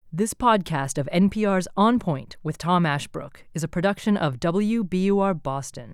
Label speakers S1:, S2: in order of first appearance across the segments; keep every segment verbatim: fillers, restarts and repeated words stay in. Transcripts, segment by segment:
S1: This podcast of N P R's On Point with Tom Ashbrook is a production of W B U R Boston.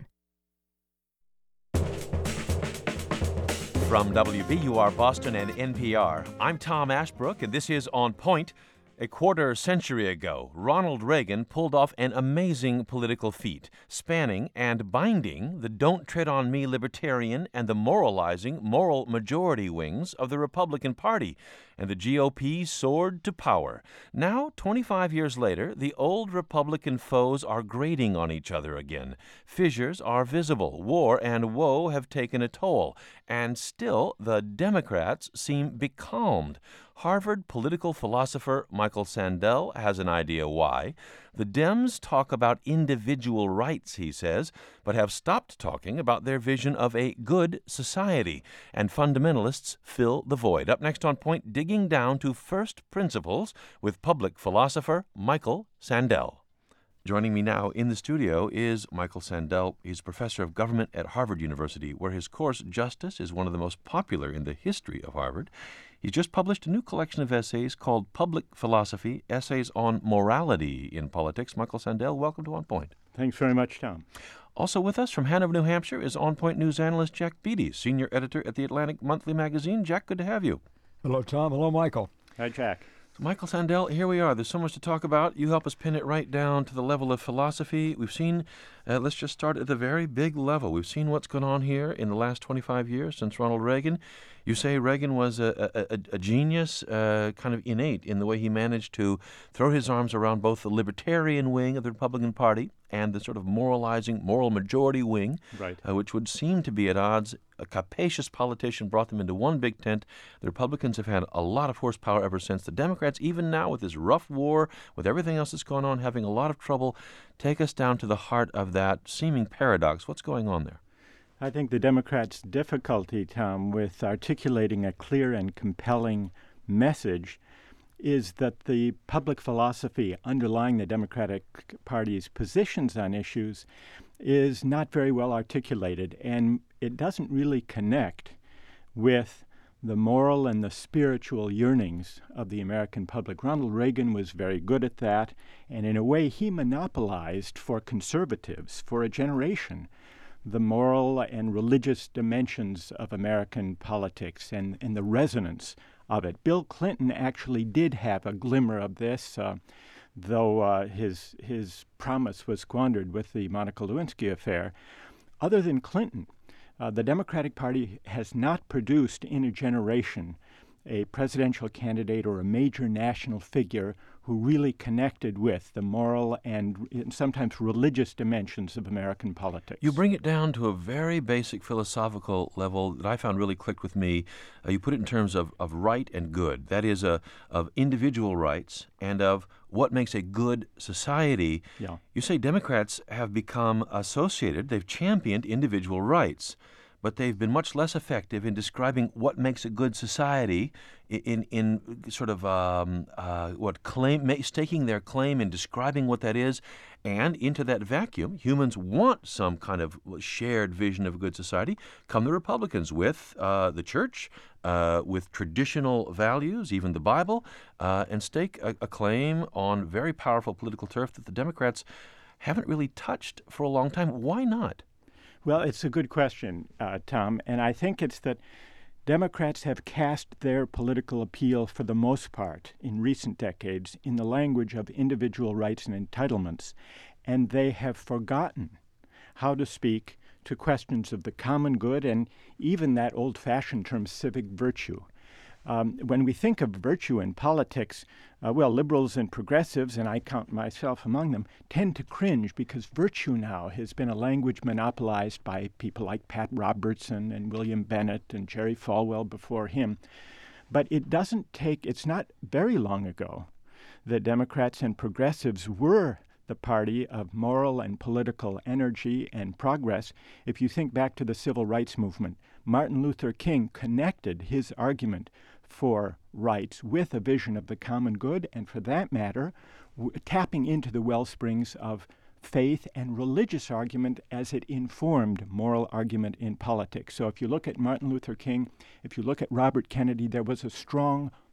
S2: From W B U R Boston and N P R, I'm Tom Ashbrook, and this is On Point. A quarter century ago, Ronald Reagan pulled off an amazing political feat, spanning and binding the Don't Tread on Me libertarian and the moralizing moral majority wings of the Republican Party, and the G O P soared to power. Now, twenty-five years later, the old Republican foes are grating on each other again. Fissures are visible. War and woe have taken a toll. And still, the Democrats seem becalmed. Harvard political philosopher Michael Sandel has an idea why. The Dems talk about individual rights, he says, but have stopped talking about their vision of a good society. And fundamentalists fill the void. Up next on Point, digging down to first principles with public philosopher Michael Sandel. Joining me now in the studio is Michael Sandel. He's professor of government at Harvard University, where his course, Justice, is one of the most popular in the history of Harvard. He's just published a new collection of essays called Public Philosophy, Essays on Morality in Politics. Michael Sandel, welcome to On Point.
S3: Thanks very much, Tom.
S2: Also with us from Hanover, New Hampshire, is On Point news analyst Jack Beatty, senior editor at the Atlantic Monthly magazine. Jack, good to have you.
S4: Hello, Tom. Hello, Michael.
S3: Hi, Jack.
S2: So Michael Sandel, here we are. There's so much to talk about. You help us pin it right down to the level of philosophy. We've seen, uh, let's just start at the very big level. We've seen what's gone on here in the last twenty-five years since Ronald Reagan. You say Reagan was a, a, a genius, uh, kind of innate in the way he managed to throw his arms around both the libertarian wing of the Republican Party and the sort of moralizing, moral majority wing,
S3: right.
S2: uh, which would seem to be at odds. A capacious politician brought them into one big tent. The Republicans have had a lot of horsepower ever since. The Democrats, even now with this rough war, with everything else that's going on, having a lot of trouble. Take us down to the heart of that seeming paradox. What's going on there?
S3: I think the Democrats' difficulty, Tom, with articulating a clear and compelling message is that the public philosophy underlying the Democratic Party's positions on issues is not very well articulated, and it doesn't really connect with the moral and the spiritual yearnings of the American public. Ronald Reagan was very good at that, and in a way he monopolized for conservatives for a generation the moral and religious dimensions of American politics and, and the resonance of it. Bill Clinton actually did have a glimmer of this, uh, though uh, his his promise was squandered with the Monica Lewinsky affair. Other than Clinton, uh, the Democratic Party has not produced in a generation a presidential candidate or a major national figure who really connected with the moral and sometimes religious dimensions of American politics.
S2: You bring it down to a very basic philosophical level that I found really clicked with me. Uh, you put it in terms of, of right and good. That is, uh, of individual rights and of what makes a good society.
S3: Yeah.
S2: You say Democrats have become associated, they've championed individual rights, but they've been much less effective in describing what makes a good society in in sort of um, uh, what claim, staking their claim in describing what that is, and into that vacuum, humans want some kind of shared vision of a good society. Come the Republicans with uh, the church, uh, with traditional values, even the Bible, uh, and stake a, a claim on very powerful political turf that the Democrats haven't really touched for a long time. Why not?
S3: Well, it's a good question, uh, Tom, and I think it's that Democrats have cast their political appeal for the most part in recent decades in the language of individual rights and entitlements, and they have forgotten how to speak to questions of the common good and even that old-fashioned term civic virtue. Um, when we think of virtue in politics, uh, well, liberals and progressives, and I count myself among them, tend to cringe because virtue now has been a language monopolized by people like Pat Robertson and William Bennett and Jerry Falwell before him. But it doesn't take, it's not very long ago that Democrats and progressives were the party of moral and political energy and progress. If you think back to the civil rights movement, Martin Luther King connected his argument for rights with a vision of the common good, and for that matter, w- tapping into the well springs of faith and religious argument as it informed moral argument in politics. So if you look at Martin Luther King, if you look at Robert Kennedy, there was a strong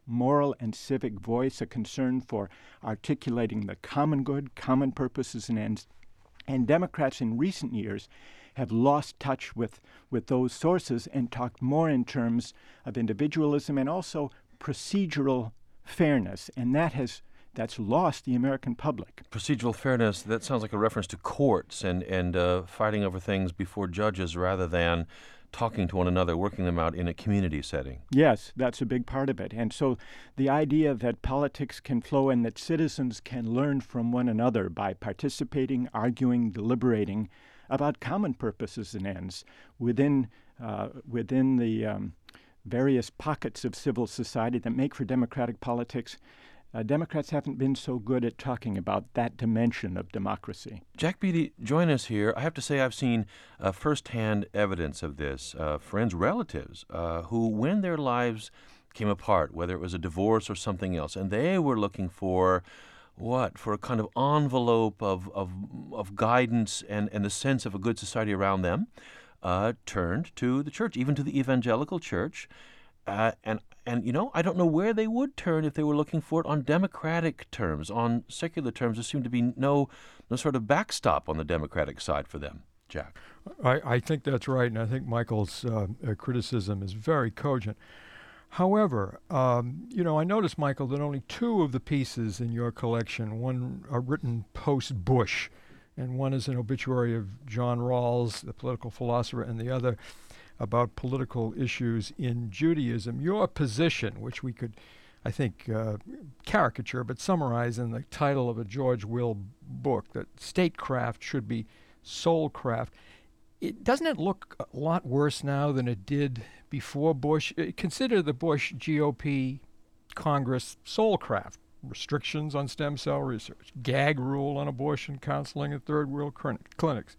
S3: moral and civic voice, a concern for articulating the common good, common purposes and ends. And Democrats in recent years have lost touch with, with those sources and talked more in terms of individualism and also procedural fairness. And that has that's lost the American public.
S2: Procedural fairness, that sounds like a reference to courts and, and uh, fighting over things before judges rather than talking to one another, working them out in a community setting.
S3: Yes, that's a big part of it. And so the idea that politics can flow and that citizens can learn from one another by participating, arguing, deliberating about common purposes and ends within, uh, within the um, various pockets of civil society that make for democratic politics. Uh, Democrats haven't been so good at talking about that dimension of democracy.
S2: Jack Beatty, join us here. I have to say I've seen uh, firsthand evidence of this. Uh, friends, relatives, uh, who, when their lives came apart, whether it was a divorce or something else, and they were looking for what? For a kind of envelope of of, of guidance and, and the sense of a good society around them, uh, turned to the church, even to the evangelical church. Uh, and And, you know, I don't know where they would turn if they were looking for it on democratic terms. On secular terms, there seemed to be no no sort of backstop on the democratic side for them. Jack?
S4: I, I think that's right, and I think Michael's uh, uh, criticism is very cogent. However, um, you know, I noticed, Michael, that only two of the pieces in your collection, one are written post-Bush, and one is an obituary of John Rawls, the political philosopher, and the other about political issues in Judaism. Your position, which we could, I think, uh, caricature, but summarize in the title of a George Will book, that statecraft should be soulcraft. It, doesn't it look a lot worse now than it did before Bush? Uh, consider the Bush G O P Congress soulcraft. Restrictions on stem cell research, gag rule on abortion counseling at third world clinics,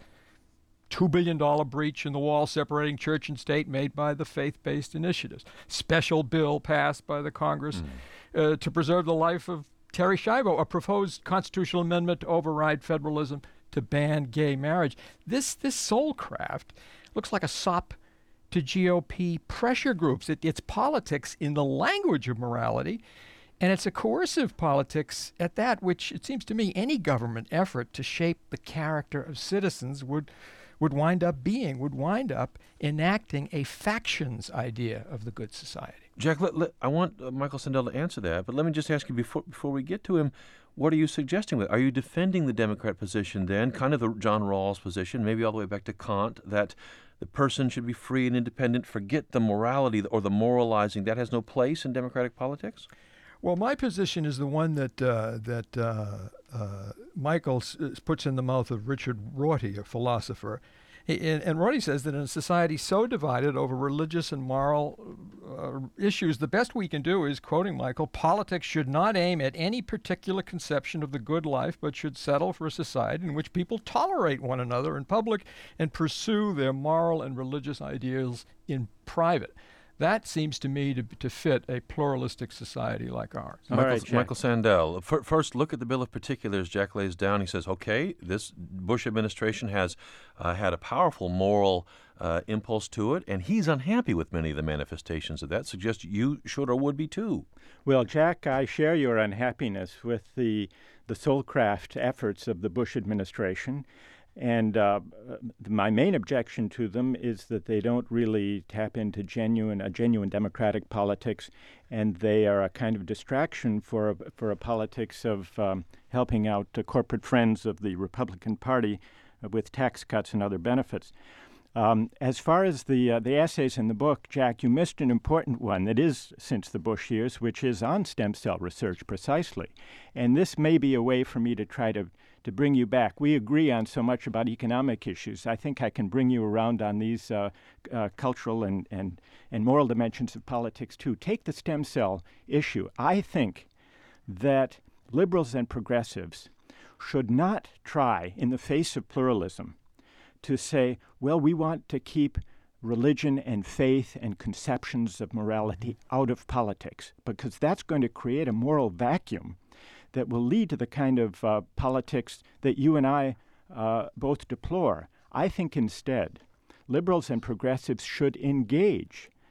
S4: two billion dollars breach in the wall separating church and state made by the faith-based initiatives. Special bill passed by the Congress mm. uh, to preserve the life of Terry Schiavo, a proposed constitutional amendment to override federalism to ban gay marriage. This this soulcraft looks like a sop to G O P pressure groups. It, it's politics in the language of morality, and it's a coercive politics at that, which it seems to me any government effort to shape the character of citizens would would wind up being, would wind up enacting a factions idea of the good society.
S2: Jack, let, let, I want uh, Michael Sandel to answer that, but let me just ask you before before we get to him, what are you suggesting? Are you defending the Democrat position then, kind of the John Rawls position, maybe all the way back to Kant, that the person should be free and independent, forget the morality or the moralizing, that has no place in democratic politics?
S4: Well, my position is the one that uh, that uh, uh, Michael s- puts in the mouth of Richard Rorty, a philosopher. He, and, and Rorty says that in a society so divided over religious and moral uh, issues, the best we can do is, quoting Michael, politics should not aim at any particular conception of the good life, but should settle for a society in which people tolerate one another in public and pursue their moral and religious ideals in private. That seems to me to to fit a pluralistic society like ours.
S2: Michael,
S3: right,
S2: Michael Sandel, f- first look at the Bill of Particulars Jack lays down. He says, okay, this Bush administration has uh, had a powerful moral uh, impulse to it, and he's unhappy with many of the manifestations of that. Suggest you should or would be too.
S3: Well, Jack, I share your unhappiness with the, the soulcraft efforts of the Bush administration. And uh, my main objection to them is that they don't really tap into genuine, a genuine democratic politics, and they are a kind of distraction for a, for a politics of um, helping out uh, corporate friends of the Republican Party uh, with tax cuts and other benefits. Um, as far as the uh, the essays in the book, Jack, you missed an important one that is since the Bush years, which is on stem cell research precisely. And this may be a way for me to try to, to bring you back. We agree on so much about economic issues. I think I can bring you around on these uh, uh, cultural and, and, and moral dimensions of politics, too. Take the stem cell issue. I think that liberals and progressives should not try, in the face of pluralism, to say, well, we want to keep religion and faith and conceptions of morality out of politics, because that's going to create a moral vacuum that will lead to the kind of uh, politics that you and I uh, both deplore. I think instead, liberals and progressives should engage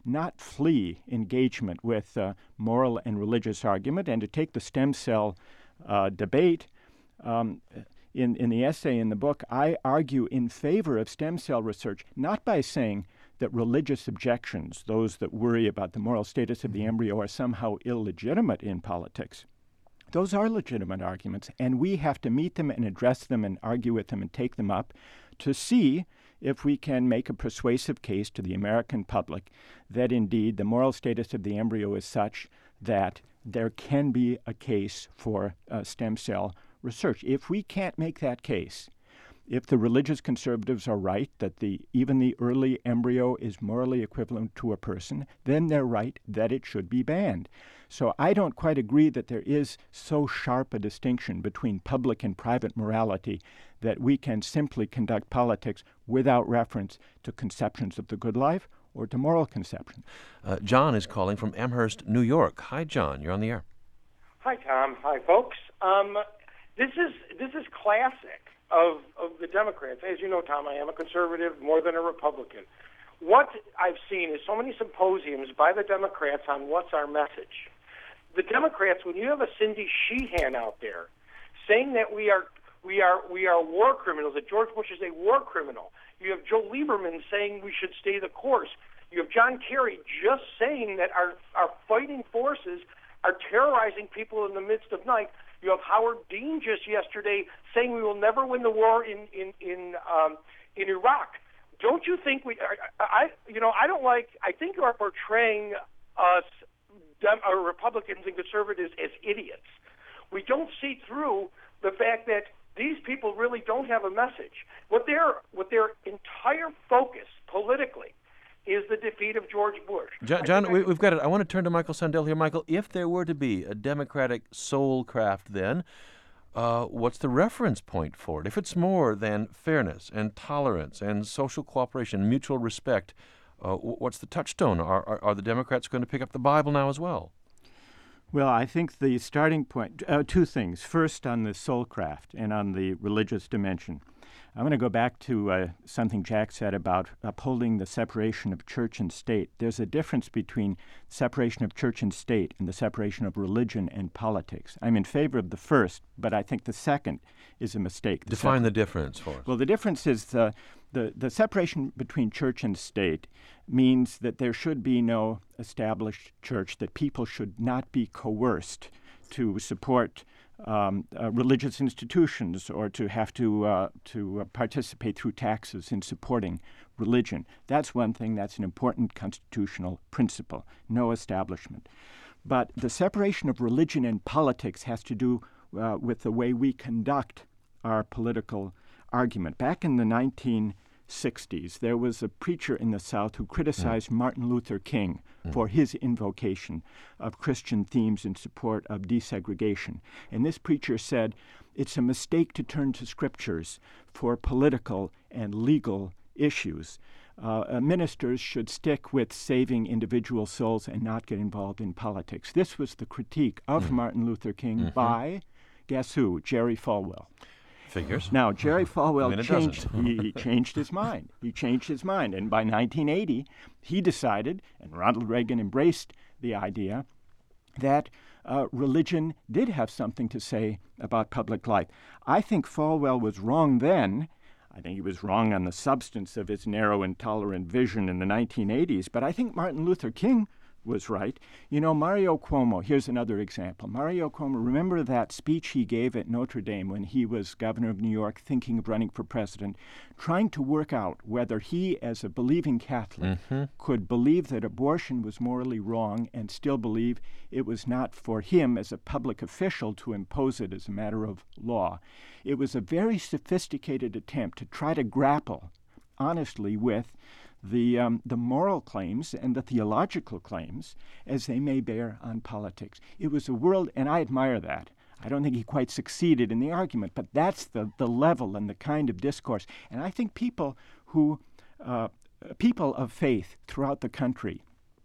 S3: not flee engagement with uh, moral and religious argument, and to take the stem cell uh, debate. Um, in, in the essay in the book, I argue in favor of stem cell research, not by saying that religious objections, those that worry about the moral status of the embryo, are somehow illegitimate in politics. Those are legitimate arguments, and we have to meet them and address them and argue with them and take them up to see if we can make a persuasive case to the American public that indeed the moral status of the embryo is such that there can be a case for uh, stem cell research. If we can't make that case, if the religious conservatives are right that the even the early embryo is morally equivalent to a person, then they're right that it should be banned. So I don't quite agree that there is so sharp a distinction between public and private morality that we can simply conduct politics without reference to conceptions of the good life or to moral conceptions.
S2: Uh, John is calling from Amherst, New York. Hi, John. You're on the air.
S5: Hi, Tom. Hi, folks. Um, this is this is classic of of the Democrats. As you know, Tom, I am a conservative more than a Republican. What I've seen is so many symposiums by the Democrats on what's our message. The Democrats, when you have a Cindy Sheehan out there saying that we are we are we are war criminals, that George Bush is a war criminal. You have Joe Lieberman saying we should stay the course. You have John Kerry just saying that our our fighting forces are terrorizing people in the midst of night. You have Howard Dean just yesterday saying we will never win the war in in in um, in Iraq. Don't you think we? I, I you know I don't like. I think you are portraying us, Dem, uh, Republicans and conservatives, as idiots. We don't see through the fact that these people really don't have a message. What their what their entire focus politically is the defeat of George Bush.
S2: John, John we, we've got it. I want to turn to Michael Sandel here. Michael, if there were to be a Democratic soul craft then, uh, what's the reference point for it? If it's more than fairness and tolerance and social cooperation, mutual respect, uh, what's the touchstone? Are, are, are the Democrats going to pick up the Bible now as well?
S3: Well, I think the starting point, uh, two things. First, on the soul craft and on the religious dimension. I want to go back to uh, something Jack said about upholding the separation of church and state. There's a difference between separation of church and state and the separation of religion and politics. I'm in favor of the first, but I think the second is a mistake. The
S2: Define
S3: separ-
S2: the difference for us.
S3: Well, the difference is the, the, the separation between church and state means that there should be no established church, that people should not be coerced to support Um, uh, religious institutions or to have to uh, to uh, participate through taxes in supporting religion. That's one thing. That's an important constitutional principle. No establishment. But the separation of religion and politics has to do uh, with the way we conduct our political argument. Back in the nineteen sixties, there was a preacher in the South who criticized mm. Martin Luther King mm. for his invocation of Christian themes in support of desegregation. And this preacher said, it's a mistake to turn to scriptures for political and legal issues. Uh, uh, ministers should stick with saving individual souls and not get involved in politics. This was the critique of mm. Martin Luther King mm-hmm. by, guess who, Jerry Falwell.
S2: Figures.
S3: Now, Jerry Falwell
S2: I mean,
S3: changed, he, he changed his mind. He changed his mind. And by nineteen eighty, he decided, and Ronald Reagan embraced the idea, that uh, religion did have something to say about public life. I think Falwell was wrong then. I think he was wrong on the substance of his narrow, intolerant vision in the nineteen eighties. But I think Martin Luther King was right. You know, Mario Cuomo, here's another example. Mario Cuomo, remember that speech he gave at Notre Dame when he was governor of New York, thinking of running for president, trying to work out whether he, as a believing Catholic, mm-hmm. could believe that abortion was morally wrong and still believe it was not for him as a public official to impose it as a matter of law. It was a very sophisticated attempt to try to grapple honestly with the um, the moral claims and the theological claims as they may bear on politics. It was a world, and I admire that. I don't think he quite succeeded in the argument, but that's the, the level and the kind of discourse. And I think people who, uh, people of faith throughout the country,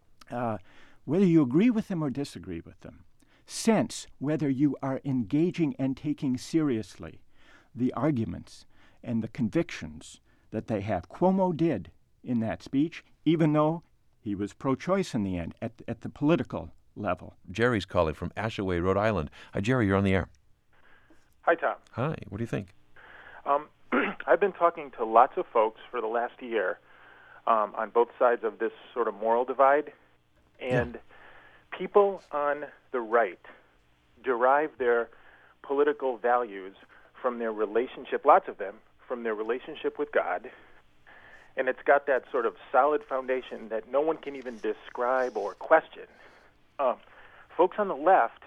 S3: uh, whether you agree with them or disagree with them, sense whether you are engaging and taking seriously the arguments and the convictions that they have. Cuomo did in that speech, even though He was pro-choice in the end at, at the political level.
S2: Jerry's calling from Ashaway, Rhode Island. Hi, Jerry, you're on the air.
S6: Hi, Tom.
S2: Hi, what do you think?
S6: Um, I've been talking to lots of folks for the last year um, on both sides of this sort of moral divide, and yeah. people on the right derive their political values from their relationship, lots of them, from their relationship with God, and it's got that sort of solid foundation that no one can even describe or question. Um, folks on the left,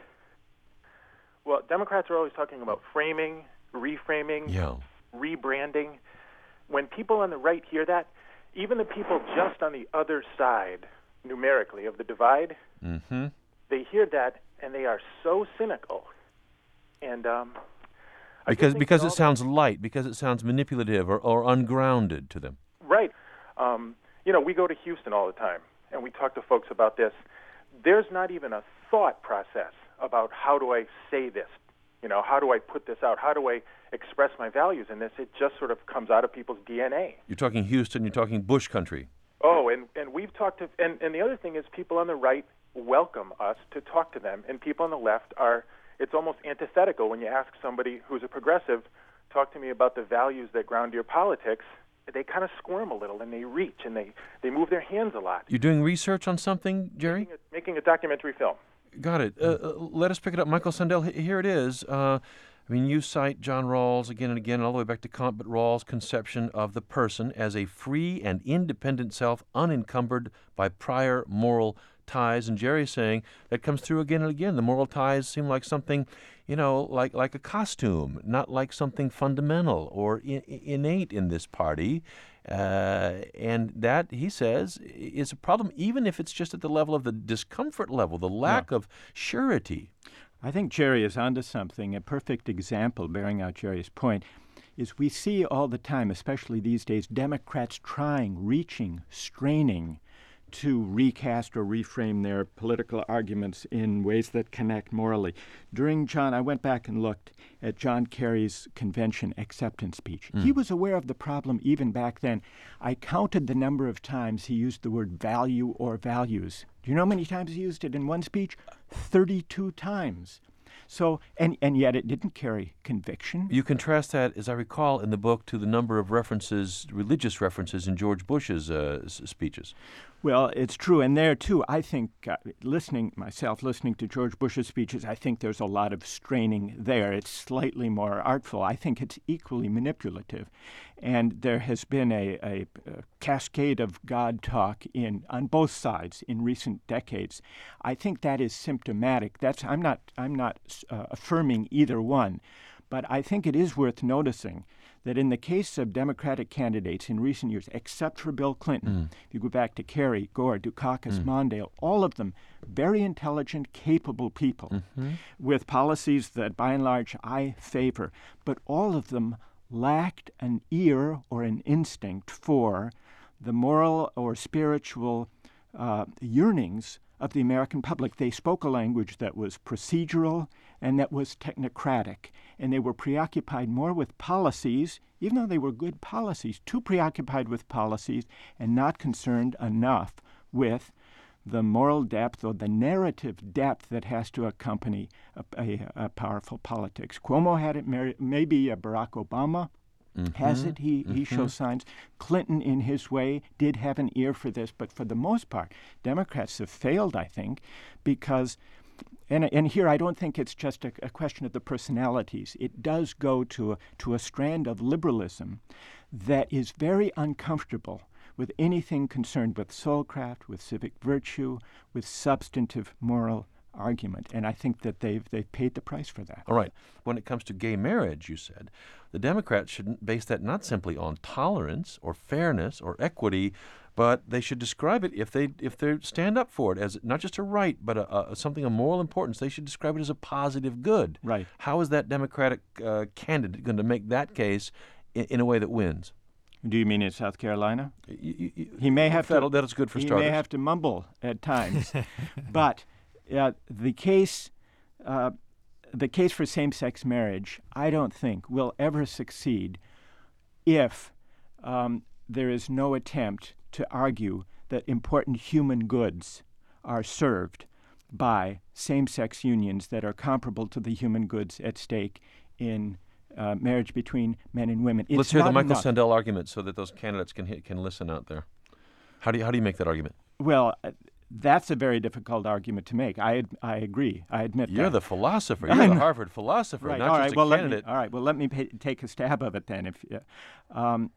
S6: well, Democrats are always talking about framing, reframing,
S2: yeah.
S6: rebranding. When people on the right hear that, even the people just on the other side, numerically, of the divide,
S2: mm-hmm.
S6: they hear that and they are so cynical. And um,
S2: because because it sounds light, because it sounds manipulative or, or ungrounded to them.
S6: Right. Um, you know, we go to Houston all the time, and we talk to folks about this. There's not even a thought process about how do I say this, you know, how do I put this out, how do I express my values in this. It just sort of comes out of people's D N A.
S2: You're talking Houston, you're talking Bush country.
S6: Oh, and, and we've talked to, and, and the other thing is people on the right welcome us to talk to them, and people on the left are, it's almost antithetical when you ask somebody who's a progressive, talk to me about the values that ground your politics. They kind of squirm a little, and they reach, and they, they move their hands a lot.
S2: You're doing research on something, Jerry?
S6: Making a, making a documentary film.
S2: Got it. Uh, uh, let us pick it up. Michael Sandel, h- here it is. Uh, I mean, you cite John Rawls again and again, all the way back to Kant, but Rawls' conception of the person as a free and independent self, unencumbered by prior moral ties. And Jerry's saying that comes through again and again. The moral ties seem like something, you know, like like a costume, not like something fundamental or in, innate in this party. Uh, and that, he says, is a problem, even if it's just at the level of the discomfort level, the lack yeah. of surety.
S3: I think Jerry is onto something. A perfect example, bearing out Jerry's point, is we see all the time, especially these days, Democrats trying, reaching, straining to recast or reframe their political arguments in ways that connect morally. During John, I went back and looked at John Kerry's convention acceptance speech. Mm. He was aware of the problem even back then. I counted the number of times he used the word value or values. Do you know how many times he used it in one speech? thirty-two times. So, and, and yet it didn't carry conviction.
S2: You contrast that, as I recall, in the book to the number of references, religious references in George Bush's uh, s- speeches.
S3: Well, it's true. And there, too, I think, uh, listening myself, listening to George Bush's speeches, I think there's a lot of straining there. It's slightly more artful. I think it's equally manipulative. And there has been a, a, a cascade of God talk in on both sides in recent decades. I think that is symptomatic. That's I'm not I'm not uh, affirming either one, but I think it is worth noticing that in the case of Democratic candidates in recent years, except for Bill Clinton, mm. if you go back to Kerry, Gore, Dukakis, mm. Mondale, all of them very intelligent, capable people mm-hmm. with policies that by and large I favor, but all of them lacked an ear or an instinct for the moral or spiritual uh, yearnings of the American public. They spoke a language that was procedural and that was technocratic, and they were preoccupied more with policies, even though they were good policies, too preoccupied with policies and not concerned enough with the moral depth or the narrative depth that has to accompany a, a, a powerful politics. Cuomo had it, maybe uh, Barack Obama mm-hmm. has it. He, mm-hmm. he shows signs. Clinton, in his way, did have an ear for this, but for the most part, Democrats have failed, I think, because, and, and here I don't think it's just a, a question of the personalities. It does go to a, to a strand of liberalism that is very uncomfortable with anything concerned with soulcraft, with civic virtue, with substantive moral argument. And I think that they've they've paid the price for that.
S2: All right. When it comes to gay marriage, you said, the Democrats shouldn't base that not simply on tolerance or fairness or equity, but they should describe it, if they if they stand up for it, as not just a right, but a, a, something of moral importance. They should describe it as a positive good.
S3: Right.
S2: How is that Democratic uh, candidate going to make that case in, in a way that wins?
S3: Do you mean in South Carolina?
S2: You, you,
S3: he may have
S2: that'll,
S3: to.
S2: That is good for
S3: he
S2: starters.
S3: He may have to mumble at times, but uh, the case, uh, the case for same-sex marriage, I don't think will ever succeed if um, there is no attempt to argue that important human goods are served by same-sex unions that are comparable to the human goods at stake in uh, marriage between men and women. It's
S2: Let's hear the Michael
S3: enough.
S2: Sandel argument so that those candidates can hit, can listen out there. How do you, how do you make that argument?
S3: Well, uh, that's a very difficult argument to make. I ad- I agree. I admit
S2: You're
S3: that.
S2: the philosopher. You're the Harvard philosopher,
S3: Right.
S2: not
S3: all
S2: just
S3: right.
S2: a
S3: well,
S2: candidate.
S3: Let me, all right. Well, let me pay, take a stab of it then. If uh, um,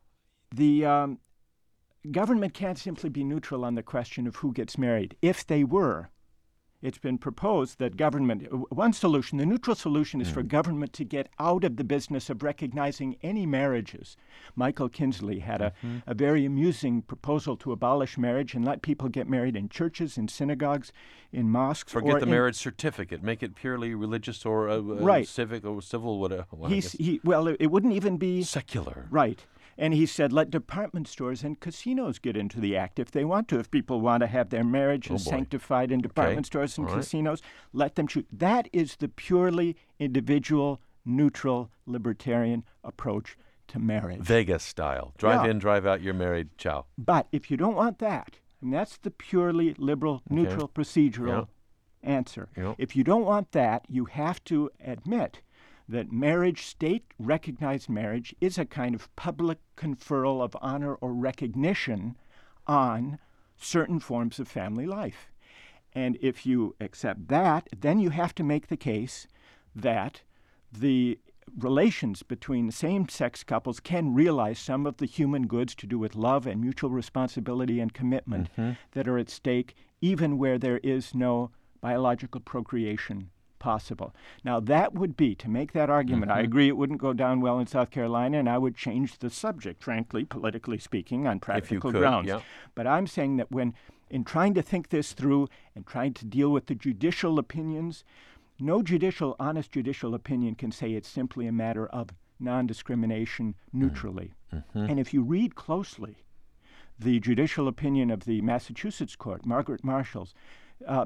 S3: the um, government can't simply be neutral on the question of who gets married. If they were, it's been proposed that government, one solution, the neutral solution is mm. for government to get out of the business of recognizing any marriages. Michael Kinsley had mm-hmm. a, a very amusing proposal to abolish marriage and let people get married in churches, in synagogues, in mosques.
S2: Forget
S3: or
S2: the
S3: in,
S2: marriage certificate. Make it purely religious or uh,
S3: right.
S2: civic or civil, whatever. Well,
S3: He's, he, well, it, it wouldn't even be...
S2: secular.
S3: Right. And he said, let department stores and casinos get into the act if they want to. If people want to have their marriages
S2: oh
S3: sanctified in department
S2: okay.
S3: stores and
S2: All
S3: casinos,
S2: right.
S3: let them choose. That is the purely individual, neutral, libertarian approach to marriage.
S2: Vegas style. Drive
S3: yeah.
S2: in, drive out, you're married, ciao.
S3: But if you don't want that, and that's the purely liberal,
S2: okay.
S3: neutral, procedural
S2: yeah.
S3: answer.
S2: Yeah.
S3: If you don't want that, you have to admit that marriage, state-recognized marriage, is a kind of public conferral of honor or recognition on certain forms of family life. And if you accept that, then you have to make the case that the relations between same-sex couples can realize some of the human goods to do with love and mutual responsibility and commitment
S2: mm-hmm.
S3: that are at stake, even where there is no biological procreation possible. Now, that would be, to make that argument,
S2: mm-hmm.
S3: I agree it wouldn't go down well in South Carolina, and I would change the subject, frankly, politically speaking, on practical
S2: could,
S3: grounds.
S2: yeah.
S3: But I'm saying that when, in trying to think this through and trying to deal with the judicial opinions, no judicial, honest judicial opinion can say it's simply a matter of non-discrimination neutrally.
S2: Mm-hmm.
S3: And if you read closely the judicial opinion of the Massachusetts court, Margaret Marshall's, uh,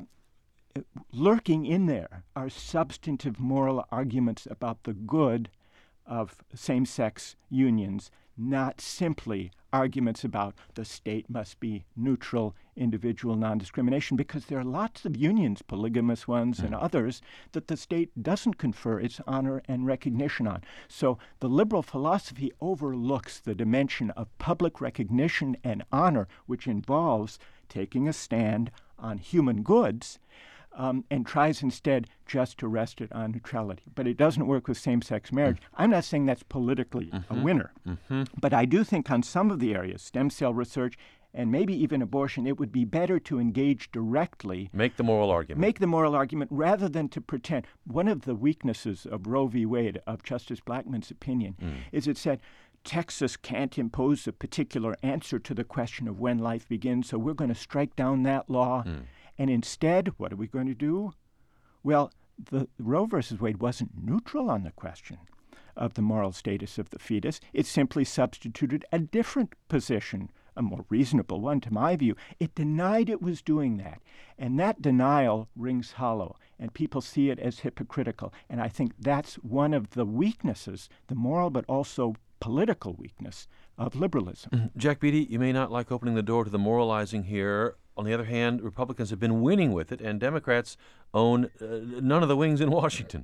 S3: lurking in there are substantive moral arguments about the good of same-sex unions, not simply arguments about the state must be neutral, individual non-discrimination, because there are lots of unions, polygamous ones mm. and others, that the state doesn't confer its honor and recognition on. So the liberal philosophy overlooks the dimension of public recognition and honor, which involves taking a stand on human goods, Um, and tries instead just to rest it on neutrality. But it doesn't work with same-sex marriage. Mm. I'm not saying that's politically
S2: mm-hmm.
S3: a winner.
S2: Mm-hmm.
S3: But I do think on some of the areas, stem cell research and maybe even abortion, it would be better to engage directly.
S2: Make the moral argument.
S3: Make the moral argument rather than to pretend. One of the weaknesses of Roe v. Wade, of Justice Blackmun's opinion,
S2: mm.
S3: is it said, Texas can't impose a particular answer to the question of when life begins, so we're going to strike down that law. Mm. And instead, what are we going to do? Well, the Roe versus Wade wasn't neutral on the question of the moral status of the fetus. It simply substituted a different position, a more reasonable one to my view. It denied it was doing that. And that denial rings hollow, and people see it as hypocritical. And I think that's one of the weaknesses, the moral but also political weakness of liberalism.
S2: Mm-hmm. Jack Beatty, you may not like opening the door to the moralizing here. On the other hand, Republicans have been winning with it, and Democrats own uh, none of the wings in Washington.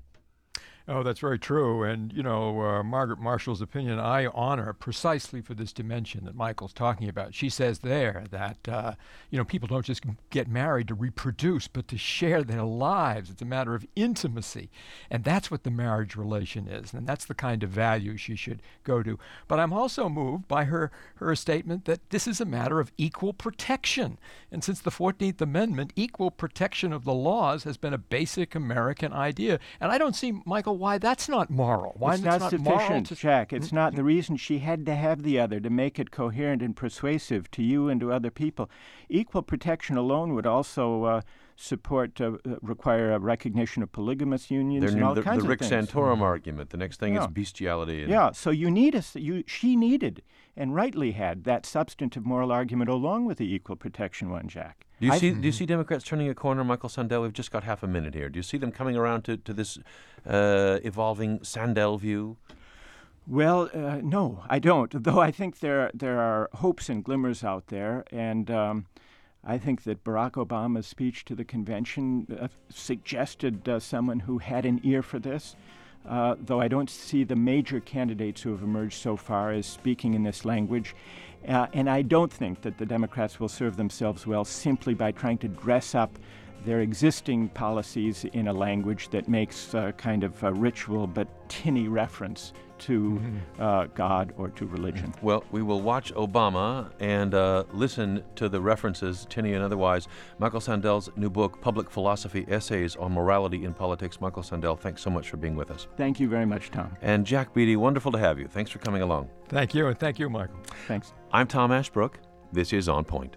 S4: Oh, that's very true. And, you know, uh, Margaret Marshall's opinion, I honor precisely for this dimension that Michael's talking about. She says there that, uh, you know, people don't just get married to reproduce, but to share their lives. It's a matter of intimacy. And that's what the marriage relation is. And that's the kind of value she should go to. But I'm also moved by her, her statement that this is a matter of equal protection. And since the fourteenth Amendment, equal protection of the laws has been a basic American idea. And I don't see, Michael, why that's not moral. Why
S3: it's
S4: that's
S3: not,
S4: not moral
S3: sufficient,
S4: to...
S3: Jack. It's not the reason she had to have the other, to make it coherent and persuasive to you and to other people. Equal protection alone would also uh, support, uh, require a recognition of polygamous unions
S2: They're
S3: and all
S2: the,
S3: kinds
S2: the
S3: of
S2: Rick
S3: things.
S2: Santorum mm-hmm. argument. The next thing
S3: yeah.
S2: is bestiality. And
S3: yeah, so you need a, you, she needed and rightly had that substantive moral argument along with the equal protection one, Jack.
S2: Do you
S3: I,
S2: see? Do you see Democrats turning a corner, Michael Sandel? We've just got half a minute here. Do you see them coming around to, to this uh, evolving Sandel view?
S3: Well, uh, no, I don't. Though I think there there are hopes and glimmers out there, and um, I think that Barack Obama's speech to the convention uh, suggested uh, someone who had an ear for this. Uh, though I don't see the major candidates who have emerged so far as speaking in this language. Uh, and I don't think that the Democrats will serve themselves well simply by trying to dress up their existing policies in a language that makes uh, kind of a ritual but tinny reference to mm-hmm. uh, God or to religion.
S2: Well, we will watch Obama and uh, listen to the references, tinny and otherwise. Michael Sandel's new book, Public Philosophy, Essays on Morality in Politics. Michael Sandel, thanks so much for being with us.
S3: Thank you very much, Tom.
S2: And Jack Beatty, wonderful to have you. Thanks for coming along.
S4: Thank you, and thank you, Michael.
S3: Thanks.
S2: I'm Tom Ashbrook. This is On Point.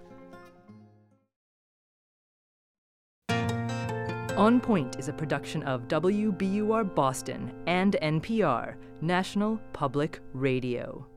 S1: On Point is a production of W B U R Boston and N P R, National Public Radio.